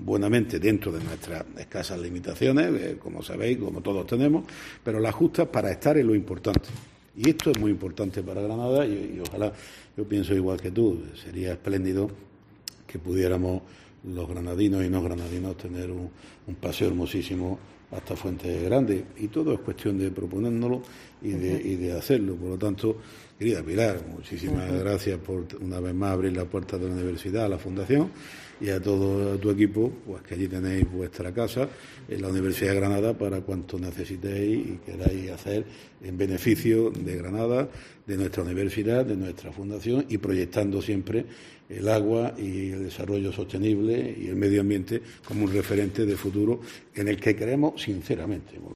buenamente dentro de nuestras escasas limitaciones, como sabéis, como todos tenemos, pero las justas para estar en lo importante. Y esto es muy importante para Granada y ojalá, yo pienso igual que tú, sería espléndido que pudiéramos los granadinos y no granadinos tener un paseo hermosísimo hasta Fuente Grande, y todo es cuestión de proponérnoslo y de hacerlo. Por lo tanto, querida Pilar, muchísimas gracias por una vez más abrir la puerta de la universidad, a la Fundación, y a todo tu equipo, pues que allí tenéis vuestra casa en la Universidad de Granada para cuanto necesitéis y queráis hacer en beneficio de Granada, de nuestra universidad, de nuestra fundación, y proyectando siempre el agua y el desarrollo sostenible y el medio ambiente como un referente de futuro en el que creemos sinceramente.